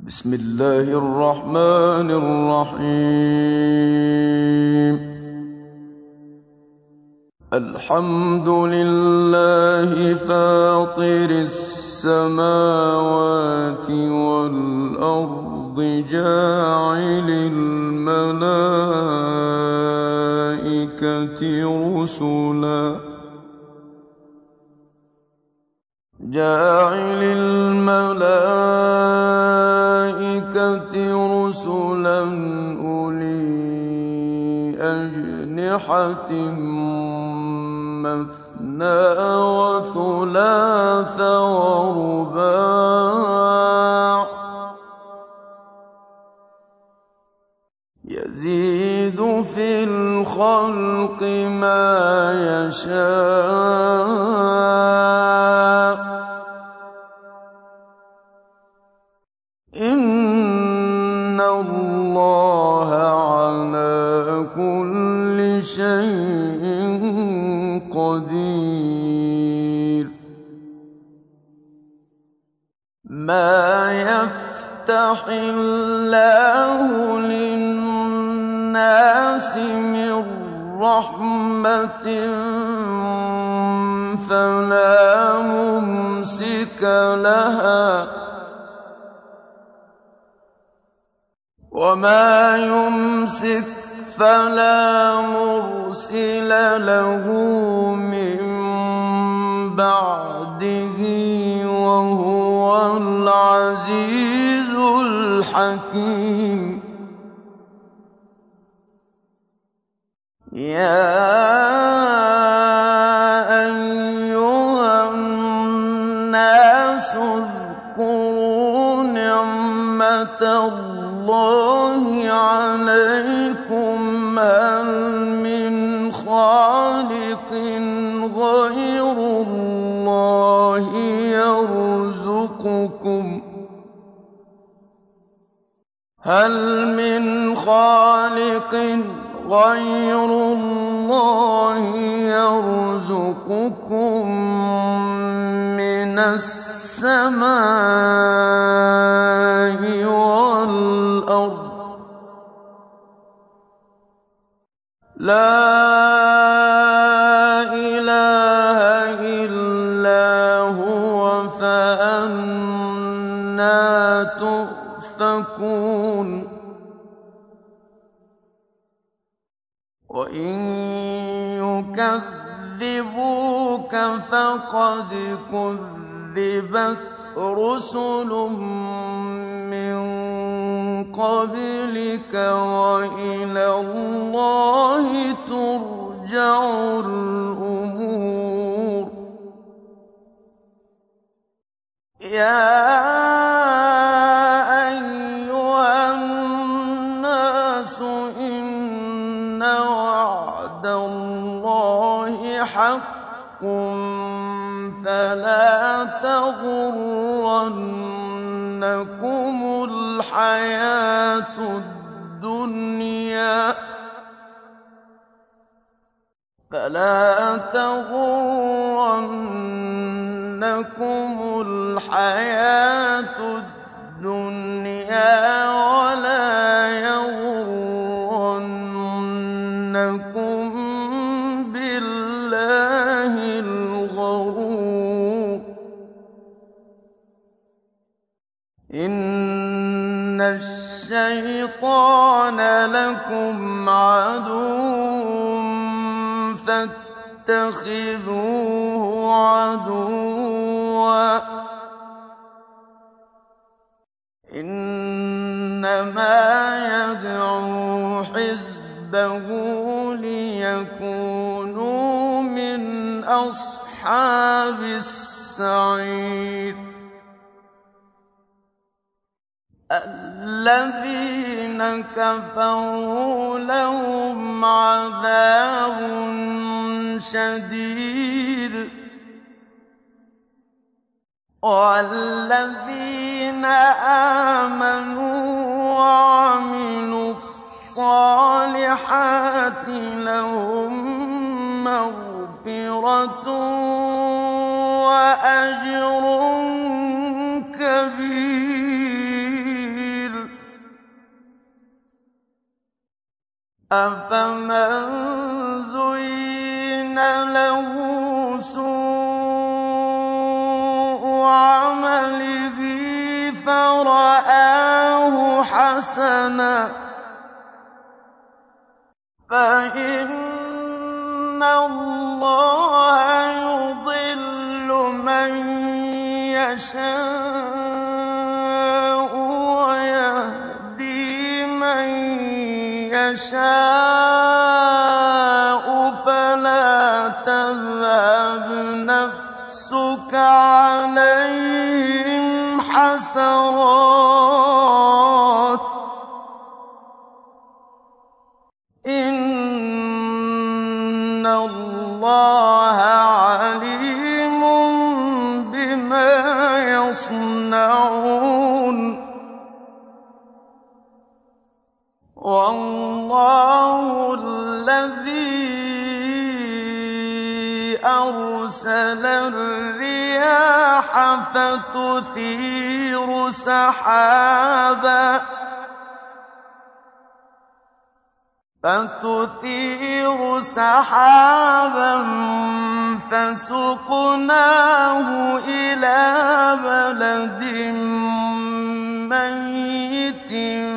بسم الله الرحمن الرحيم. الحمد لله فاطر السماوات والأرض جاعل الملائكة رسلا أولي أجنحة مثنى وثلاث ورباع يزيد في الخلق ما يشاء إن الله على كل شيء قدير. ما يفتح الله للناس من رحمة فلا ممسك لها وما يمسك فلا مرسل له من بعده وهو العزيز الحكيم. يا أيها الناس اذكروا نعمة الله عليكم هل من خالق غير الله يرزقكم من السماء والأرض لا إله إلا هو فأنى تؤفكون. وإن يكذبوك فقد كذبت رسل من قبلك وإلى الله ترجع الأمور. يا أيها الناس إن وعد الله حق فلا تغرنكم الحياة الدنيا ولا يغرنكم بالله الغرور. إن الشيطان لكم عدو فاتخذوه عدوا إنما يدعو حزبه ليكونوا من أصحاب السعير. الذين كفروا لهم عذاب شديد والذين آمنوا وعملوا الصالحات لهم مغفرة وأجر كبير. أَفَمَن زُيِّنَ لَهُ سُوءُ عَمَلِهِ فَرَآهُ حَسَنًا فَإِنَّ اللَّهَ يُضِلُّ مَن يَشَاءُ وَيَهْدِي مَن يَشَاءُ فَلَا تَذْهَبْ نَفْسُكَ عَلَيْهِمْ حَسَرَاتٍ ۚ إِنَّ اللَّهَ عَلِيمٌ بِمَا يَصْنَعُونَ وَاللَّهُ الَّذِي أَرْسَلَ الرِّيَاحَ فَتُثِيرُ سَحَابًا فَسُقْنَاهُ إِلَىٰ بَلَدٍ مَّيِّتٍ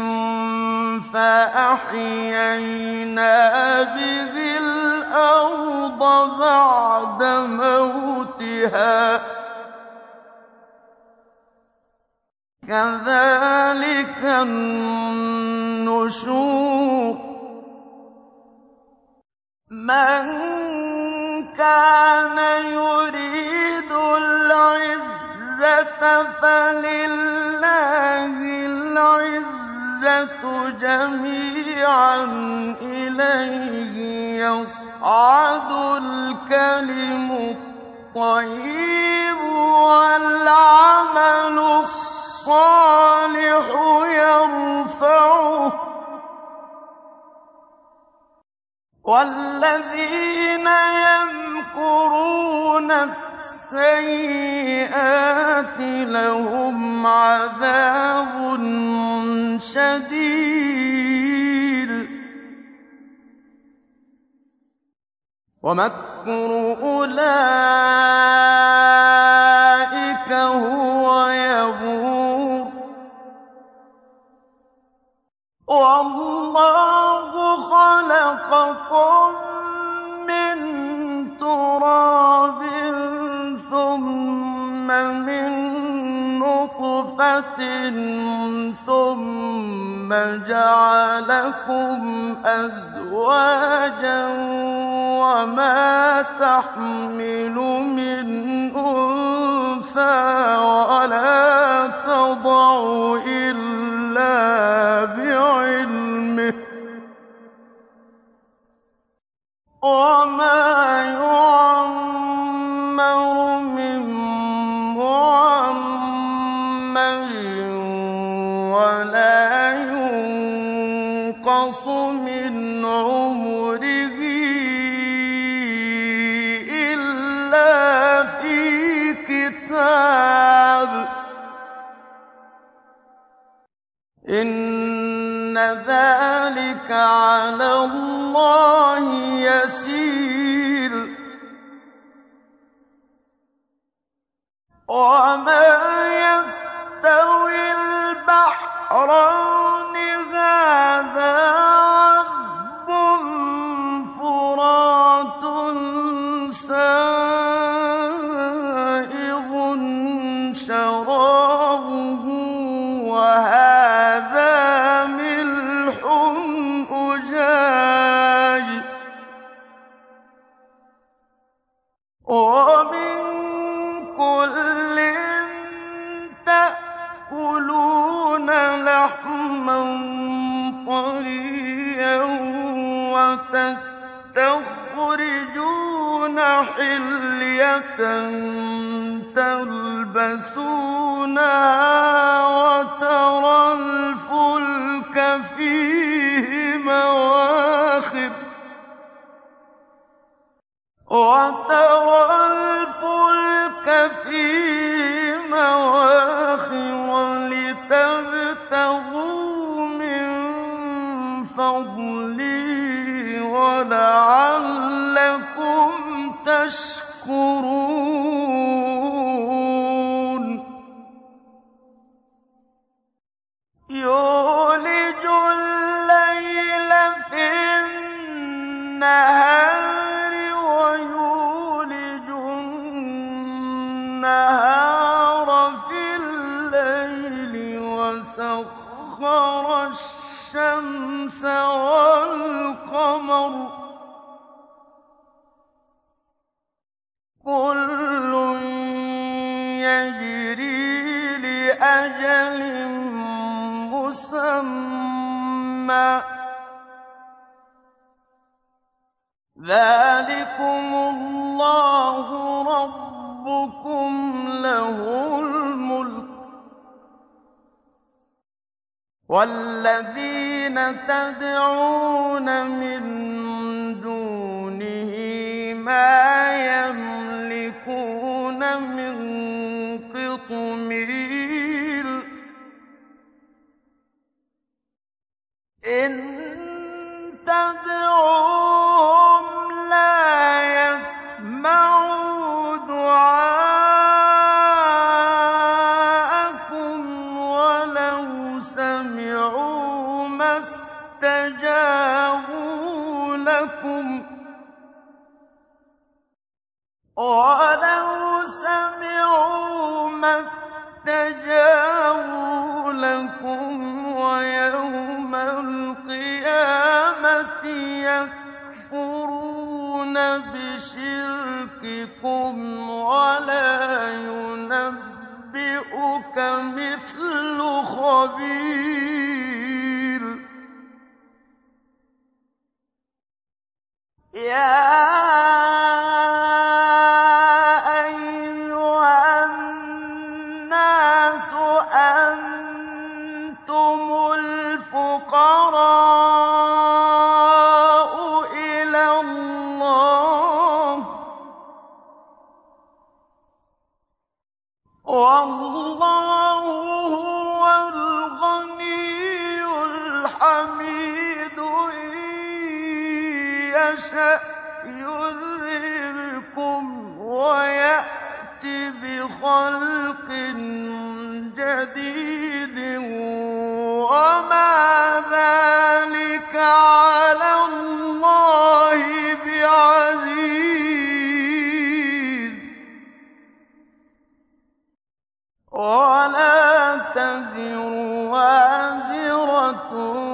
فَأَحْيَيْنَا بِهِ الْأَرْضَ بَعْدَ مَوْتِهَا ۚ كَذَٰلِكَ النُّشُورُ مَن كَانَ يُرِيدُ الْعِزَّةَ فَلِلَّهِ الْعِزَّةُ جَمِيعًا ۚ إِلَيْهِ يَصْعَدُ الْكَلِمُ الطَّيِّبُ وَالْعَمَلُ الصَّالِحُ يَرْفَعُهُ ۚ وَالَّذِينَ يَمْكُرُونَ السَّيِّئَاتِ لَهُمْ عَذَابٌ شَدِيدٌ ۖ وَمَكْرُ أُولَٰئِكَ هُوَ يَبُورُ وَاللَّهُ خَلَقَكُم مِّن تُرَابٍ ثُمَّ مِن نُّطْفَةٍ ثُمَّ جَعَلَكُمْ أَزْوَاجًا ۚ وَمَا تَحْمِلُ مِنْ أُنثَىٰ وَلَا تَضَعُ إِلَّا بِعِلْمِهِ ۚ وَمَا يُعَمَّرُ مِن مُّعَمَّرٍ وَلَا يُنقَصُ مِنْ عُمُرِهِ إِلَّا فِي كِتَابٍ ۚ إِنَّ ذَٰلِكَ عَلَى اللَّهِ يَسِيرٌ وَمَا يَسْتَوِي الْبَحْرَانِ هَٰذَا عَذْبٌ فُرَاتٌ سَائِغٌ شَرَابُهُ وَهَٰذَا مِلْحٌ أُجَاجٌ ۖ وَمِن كُلٍّ تَأْكُلُونَ لَحْمًا طَرِيًّا وَتَسْتَخْرِجُونَ حِلْيَةً تَلْبَسُونَهَا وَتَرَى الْفُلْكَ فِيهِ مَوَاخِرَ لِتَبْتَغُوا مِن فَضْلِهِ وَلَعَلَّكُمْ تَشْكُرُونَ يُولِجُ اللَّيْلَ فِي النَّهَارِ وَيُولِجُ النَّهَارَ فِي اللَّيْلِ وَسَخَّرَ الشَّمْسَ وَالْقَمَرَ كُلٌّ يَجْرِي لِأَجَلٍ مُّسَمًّى ۚ ذَٰلِكُمُ اللَّهُ رَبُّكُمْ لَهُ الْمُلْكُ ۚ وَالَّذِينَ تَدْعُونَ مِن دُونِهِ مَا يَمْلِكُونَ مِن قِطْمِيرٍ إِن تَدْعُوهُمْ لَا يَسْمَعُوا دُعَاءَكُمْ وَلَوْ سَمِعُوا مَا اسْتَجَابُوا لَكُمْ وَيَوْمَ الْقِيَامَةِ يَكْفُرُونَ بِشِرْكِكُمْ وَلَا يُنَبِّئُكَ مِثْلُ خَبِيرٍ يَا أَيُّهَا النَّاسُ أَنتُمُ الْفُقَرَاءُ إِلَى اللَّهِ ۖ وَاللَّهُ هُوَ الْغَنِيُّ الْحَمِيدُ إِن يَشَأْ يُذْهِبْكُمْ وَيَأْتِ بِخَلْقٍ جَدِيدٍ وَمَا ذَٰلِكَ عَلَى اللَّهِ بِعَزِيزٍ وَلَا تَزِرُ وَازِرَةٌ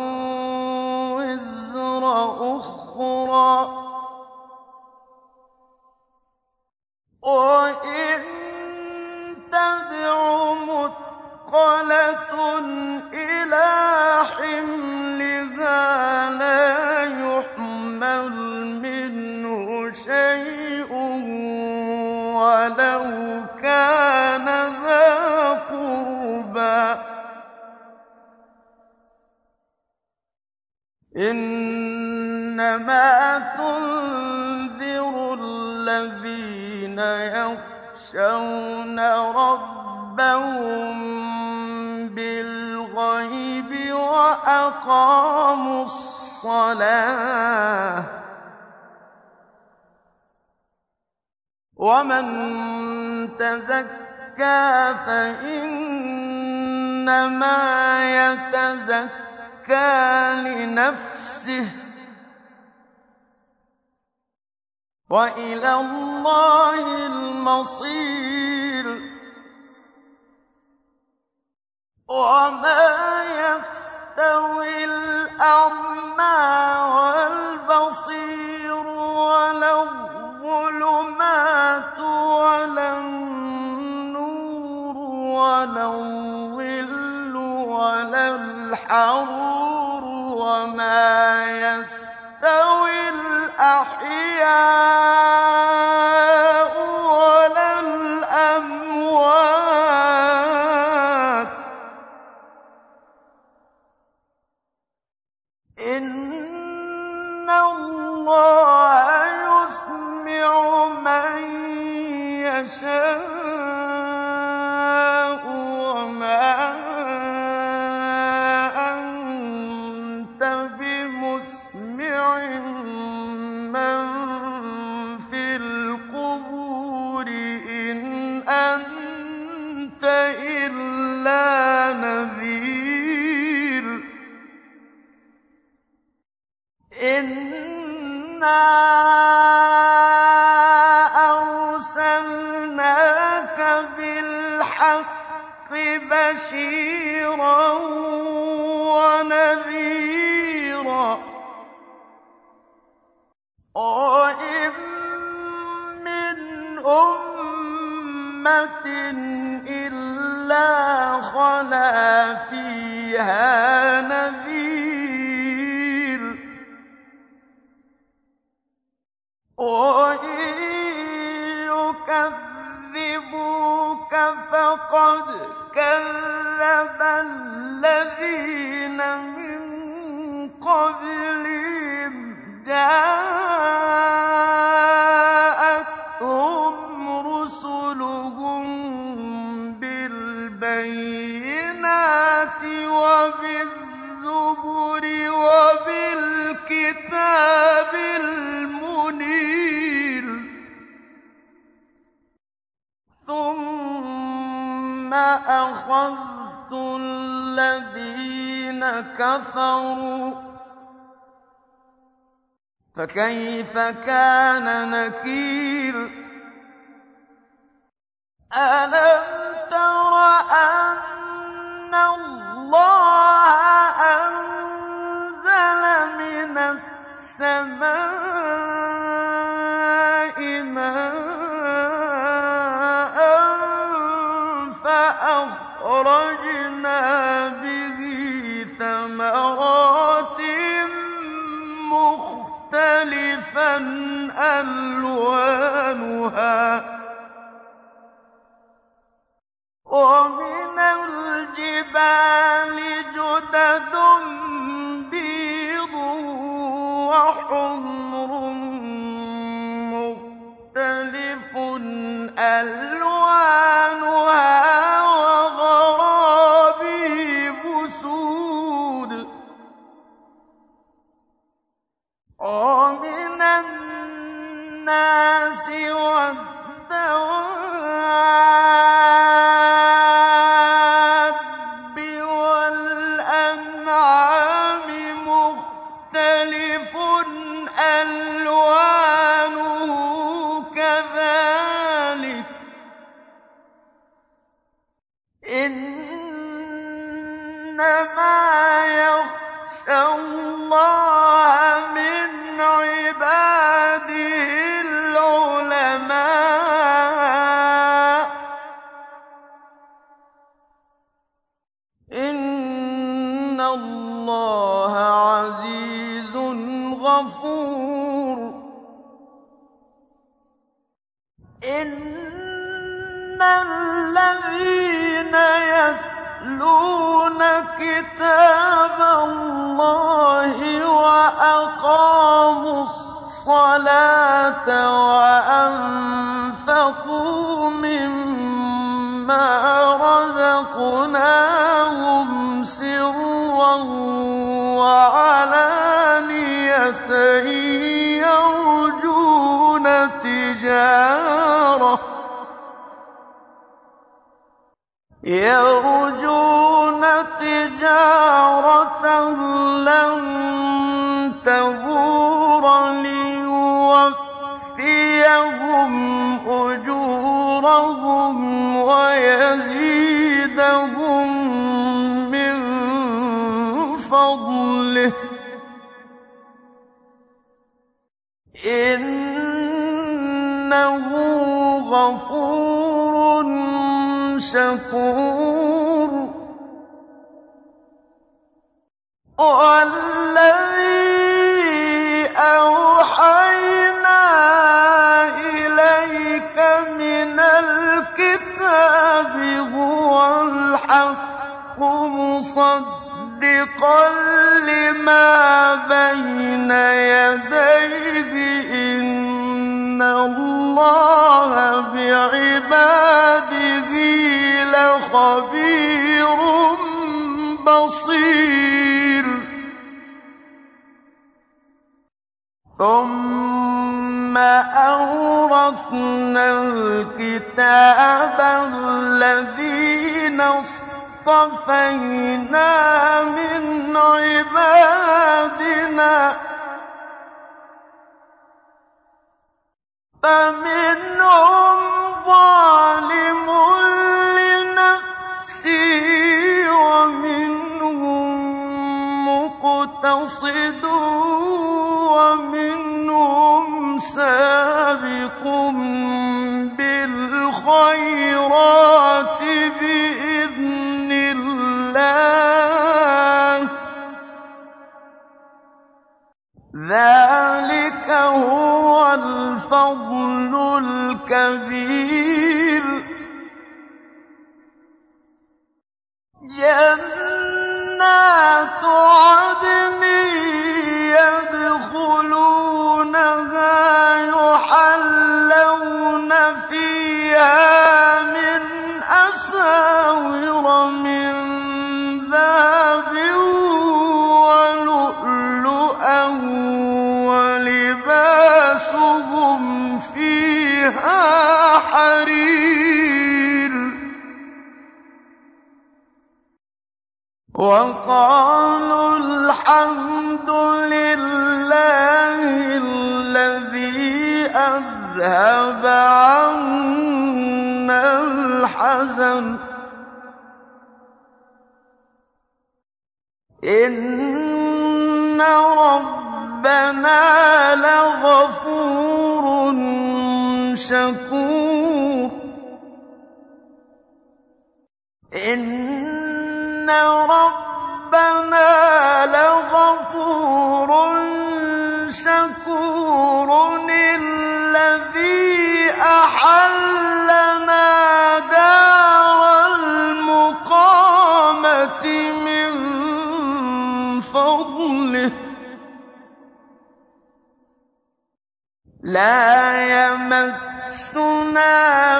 وِزْرَ أُخْرَىٰ ۚ وَإِن تَدْعُ مُثْقَلَةٌ إِلَىٰ حِمْلِهَا لَا يُحْمَلْ مِنْهُ شَيْءٌ وَلَوْ كَانَ ذَا قُرْبَىٰ ۗ إِنَّمَا تُنذِرُ الَّذِينَ يَخْشَوْنَ رَبَّهُم بِالْغَيْبِ وَأَقَامُوا الصَّلَاةَ ۚ وَمَن تَزَكَّىٰ فَإِنَّمَا يَتَزَكَّىٰ لِنَفْسِهِ ۚ وَإِلَى اللَّهِ الْمَصِيرُ وَمَا يَسْتَوِي الْأَعْمَىٰ وَالْبَصِيرُ وَلَا الظُّلُمَاتُ وَلَا النُّورُ وَلَا الظِّلُّ وَلَا الْحَرُورُ وَمَا يَسْتَوِي الْأَحْيَاءُ وَلَا الْأَمْوَاتُ ۚ إِنَّ اللَّهَ يُسْمِعُ مَن يَشَاءُ وَمَا أَنتَ بِمُسْمِعٍ أرسلناك بالحق بشيرا ونذيرا وإن من أمة إلا خلا فيها نذير وإن يكذبوك فقد كذب الذين من قبلهم جاءتهم رسلهم بالبينات وبالزبر وبالكتاب المنير ثم أخذت الذين كفروا فكيف كان نكير ألم تر أن الله أنزل من السماء ماء فأخرجنا به ثمرات مختلفا ألوانها ومن الجبال جدد بيض وحمر مختلف ألوانها وغرابيب سود ومن الناس والدواب والأنعام مختلف ألوانه كذلك إنما يخشى الله من عباده العلماء إن الله عزيز غفور إن الذين يتلون كتاب الله وأقاموا الصلاة وأنفقوا مما رزقناهم سرا وعلانية يرجون تجارة لن تبور ليوفيهم أجورهم ويزيدهم من فضله إنه غفور شكور والذي أوحينا إليك من الكتاب هو الحق مصدقا لما بين يديه إن الله بعباده لخبير بصير ثم أورثنا الكتاب الذين اصطفينا من عبادنا فمنهم ظالم لنفسه ومنهم مقتصد ومنهم سابق بالخيرات بإذن الله ذلك هو الفضل الكبير جنات عدن يدخلونها يحلون فيها من أساور من ذهب ولؤلؤا ولباسهم فيها حرير وقالوا الحمد لله الذي أذهب عنا الحزن إن ربنا لغفور شكور إن ربنا لغفور شكور الذي أحلنا دار المقامة من فضله لا يمسنا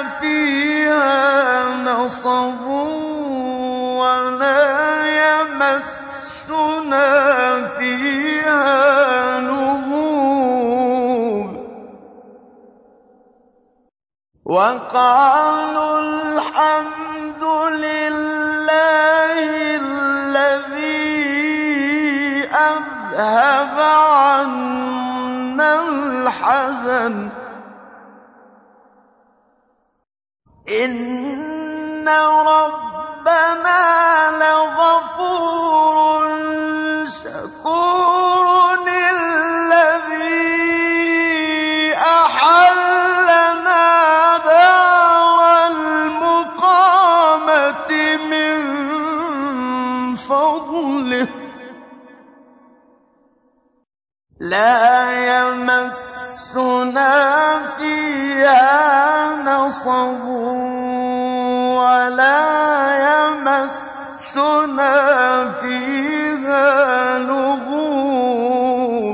فيها نصب ولا يمسنا فيها لغوب وقالوا الحمد لله الذي أذهب عنا الحزن إن ربنا لغفور شكور الذي أحلنا دار المقامة من فضله لا يمسنا فيها نصب ولا يمسنا فيها لغوب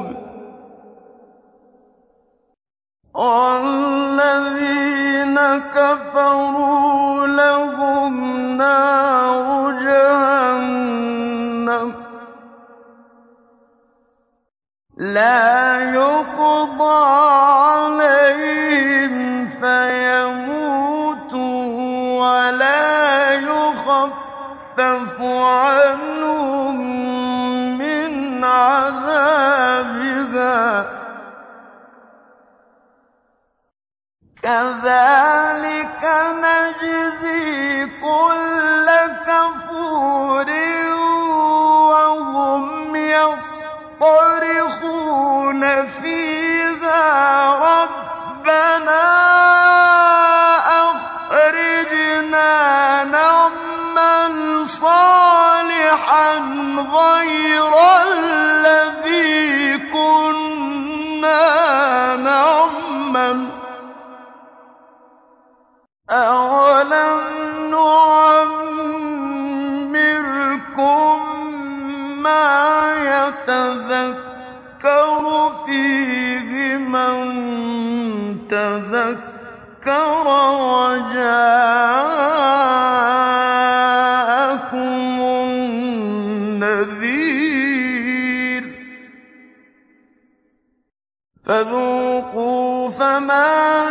والذين كفروا لهم نار جهنم لا يقضى عليهم فيموتوا ولا يخفف عنهم من عذابها كذلك نجزي كل كفور وهم يصطرخون فيها ربنا أخرجنا نعمل صالحا غير الذي كنا نعمل أولم نعمركم ما يتذكر فيه من تذكر وجاءكم النذير فذوقوا فما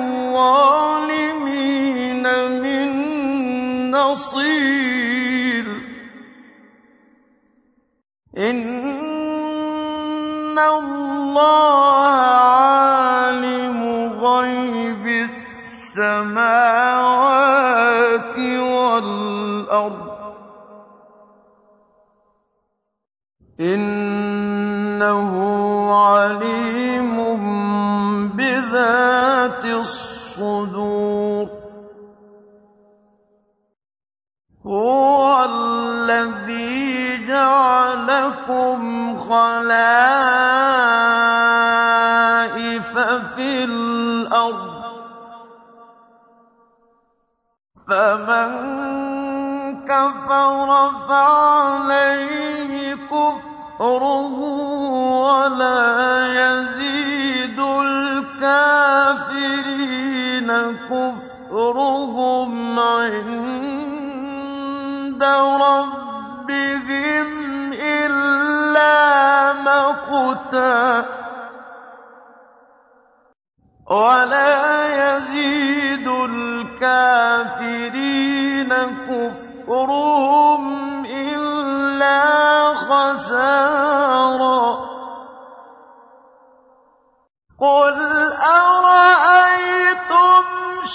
للظالمين من نصير إن الله عالم غيب غيب السماوات والأرض إنه عليم بذات الصدور هو الذي جعلكم خلائف في الأرض فمن كفر فعليه كفره ولا يزيد الكافرين كفرهم عند ربهم إلا مقتا ولا يزيد الكافرين كفرهم إلا خسارا قل أرأيتم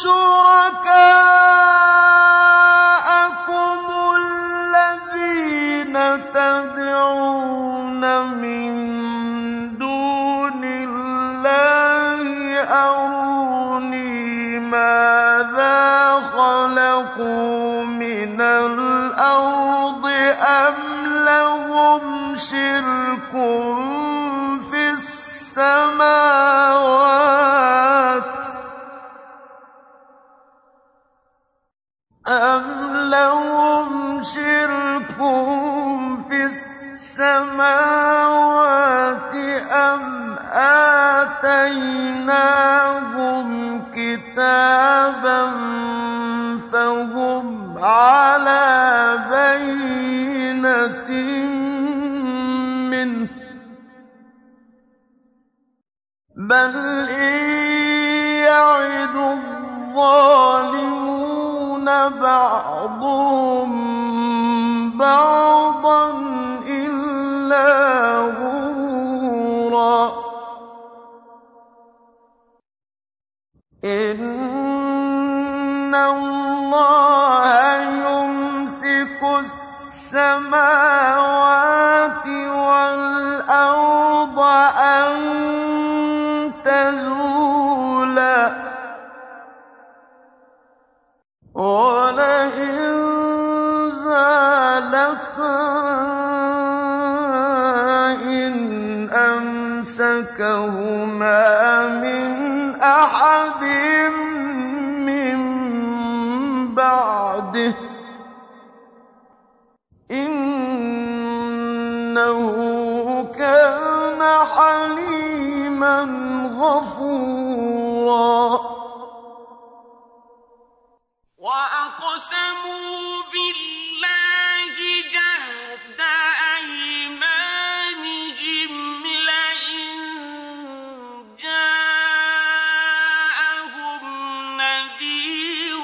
شركاءكم الذين تدعون من دون الله أروني ماذا خلقوا من الأرض أم لهم شرك في السماوات أم آتيناهم كتابا فهم على بينة منه بل إن يعد الظالمون بعضهم بعضا إلا غرورا إن الله يمسك السماوات والأرض أن تزولا ولئن زالتا إن أمسكهما من أحد من بعده إنه كان حليما غفورا وأقسموا بالله جهد أيمانهم لئن جاءهم نذير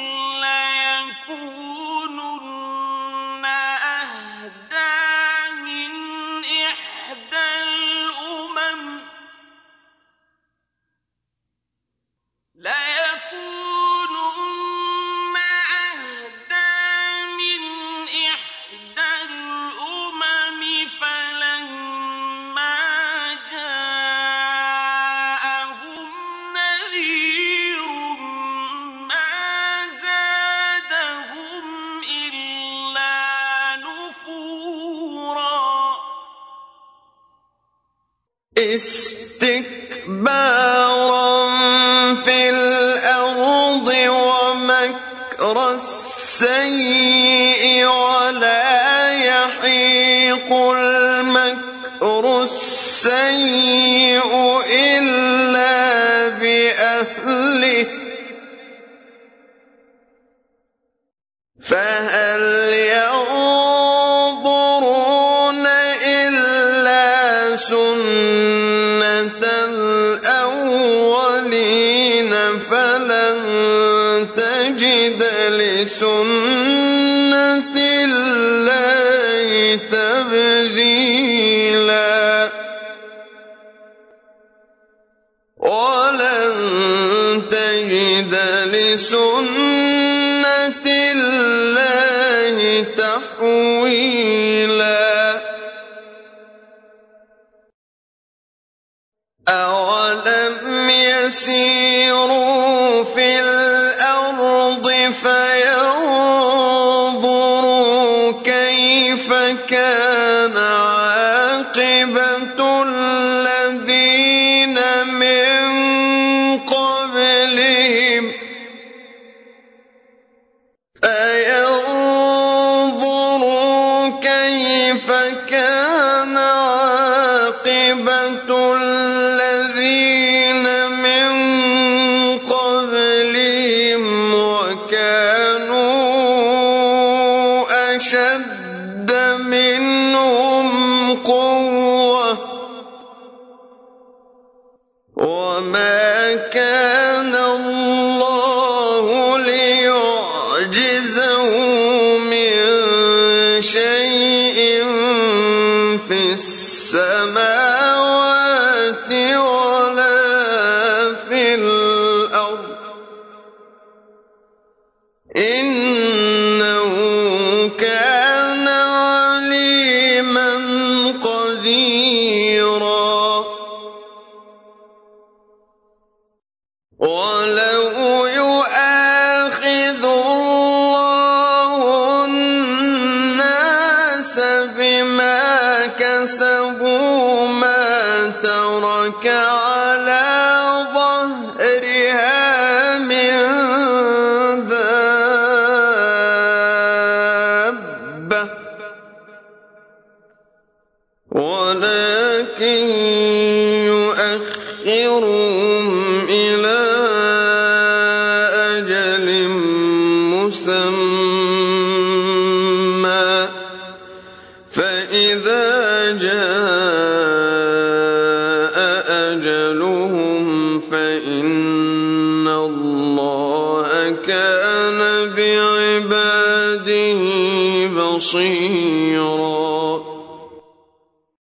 ليكونن أهدى من إحدى الأمم فلما جاءهم نذير ما زادهم إلا نفورا استكبارا في الأرض ومكر السيء ولا يحيق المكر السيء إلا بأهله فهل ينظرون إلا سنة الأولين فلن تجد لسنة الله تبديلا ولن لِسُنَّةِ اللَّهِ تَحْوِيلًا أَوَلَمْ يَسِيرُوا فِي الْأَرْضِ فَيَنظُرُوا كَيْفَ كَانَ عَاقِبَةُ الَّذِينَ مِن قَبْلِهِمْ وَكَانُوا أَشَدَّ مِنْهُمْ قُوَّةً وَمَا كَانَ اللَّهُ لِيُعْجِزَهُ مِن شَيْءٍ فِي السَّمَاوَاتِ وَلَا فِي الْأَرْضِ ۚ إِنَّهُ كَانَ عَلِيمًا قَدِيرًا وَلَوْ يُؤَاخِذُ اللَّهُ النَّاسَ بِمَا كَسَبُوا مَا تَرَكَ عَلَىٰ ظَهْرِهَا مِن دَابَّةٍ وَلَٰكِن يُؤَخِّرُهُمْ إِلَىٰ أَجَلٍ مُّسَمًّى ۖ فَإِذَا جَاءَ أَجَلُهُمْ فَإِنَّ اللَّهَ كَانَ بِعِبَادِهِ بَصِيرًا